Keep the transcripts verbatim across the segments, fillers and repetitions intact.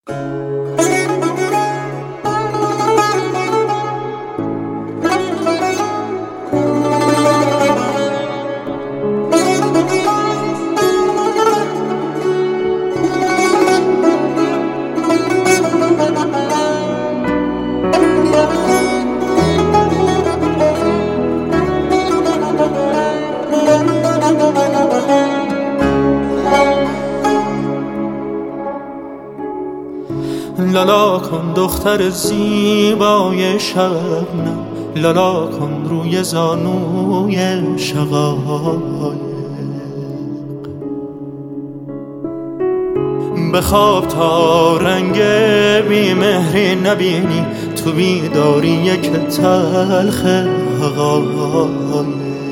لالا کن دختر زیبای شبنم، لالا کن روی زانوی شقایق. بخواب تا رنگ بیمهری نبینی، تو بیداری یک تلخ حقایق.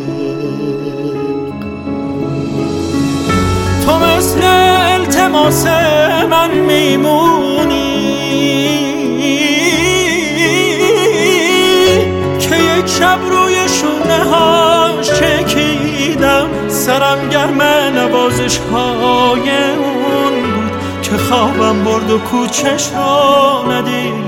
تو مثل التماس من میمونی که یک شب روی شونه هاش چکیدم، سرم گرم نوازش های اون بود که خوابم برد و کوچش رو ندیدم.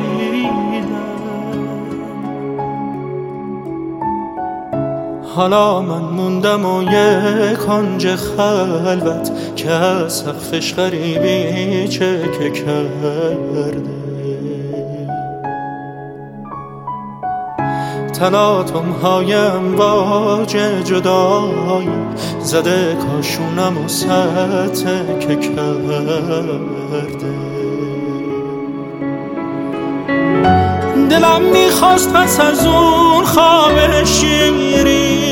حالا من موندم و یک کنج خلوت که از سقفش غریبی چکه کرده. تلاطم های امواج جدایی زده کاشونم و سطح که کرده. دلم میخواست پس از اون خواب شیرین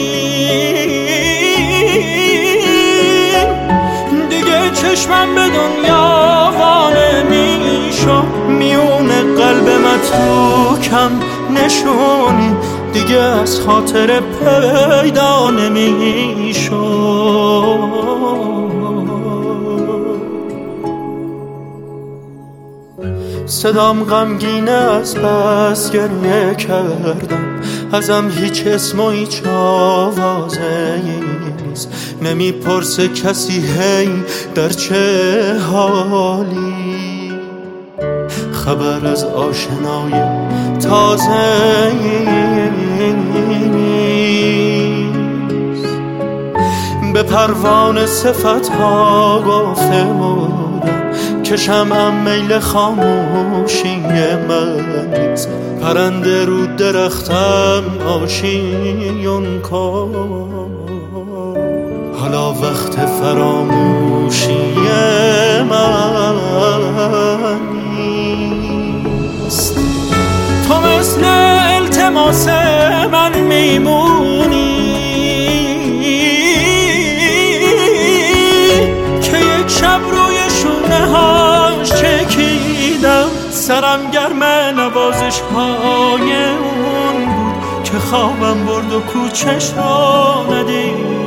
دیگه چشمم به دنیا وانه میشو، میون قلب متروکم نشونی دیگه از خاطر پیدا نمیشو. صدام غمگینه از بس گریه کردم، ازم هیچ اسم و هیچ آوازه نیست. نمیپرسه کسی هی در چه حالی، خبر از آشنای تازه نیست. به پروانه صفت ها گفته بودم که شمعم میل خاموشی من نیست. پرنده رو درختم آشیون کن، حالا وقت فراموشی من نیست. تو مثل التماس من میمونی که یک شب روی شونه هاش چکیدم، سرم گرم نوازش های اون بود که خوابم برد و کوچش رو ندید.